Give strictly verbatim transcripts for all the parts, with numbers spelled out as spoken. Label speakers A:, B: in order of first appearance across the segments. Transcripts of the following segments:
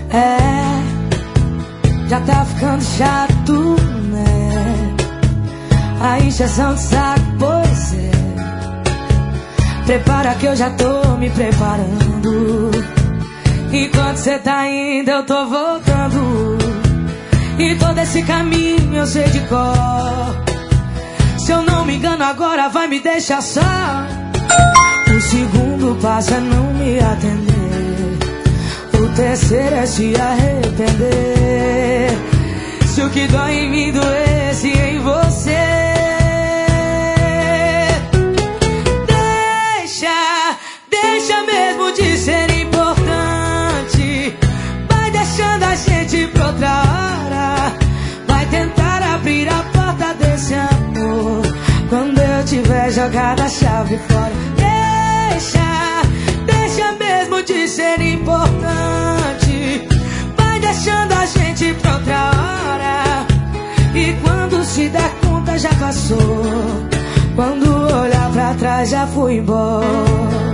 A: É, já tá ficando chato, né? A encheção de saco, pois é. Prepara que eu já tô me preparando. Enquanto cê tá indo, eu tô voltando. E todo esse caminho eu sei de cor. Se eu não me engano agora vai me deixar só. O segundo passo é não me atender. O terceiro é se arrepender. Se o que dói em mim doesse em você. Deixa, deixa mesmo de ser importante. Vai deixando a gente pra outra hora. Vai tentar abrir a porta desse amor quando eu tiver jogado a chave fora. Deixa, deixa mesmo de ser importante. Vai deixando a gente pra outra hora. E quando se der conta já passou. Quando olhar pra trás já fui embora.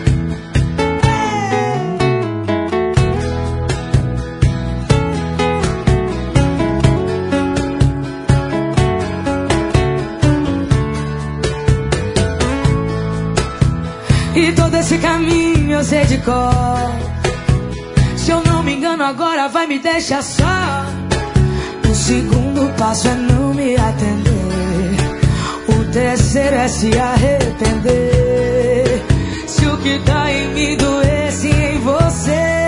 A: E todo esse caminho eu sei de cor. Se eu não me engano agora vai me deixar só. O segundo passo é não me atender. O terceiro é se arrepender. Se o que dá em mim doesse em você.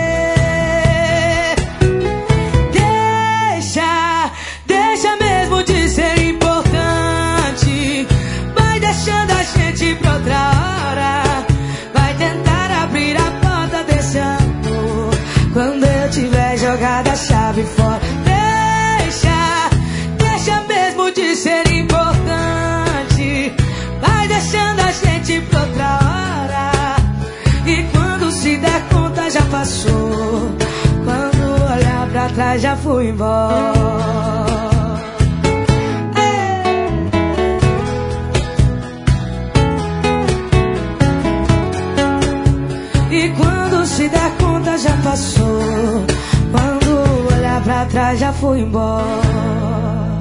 A: Deixa, deixa mesmo de ser importante. Vai deixando a gente pra outra hora. Vai tentar abrir a porta desse amor quando eu tiver jogado a chave fora. Deixa, deixa mesmo de ser importante. Vai deixando a gente pra outra hora. E quando se der conta já passou. Quando olhar pra trás já fui embora. E quando se der conta já passou. Quando olhar pra trás já fui embora.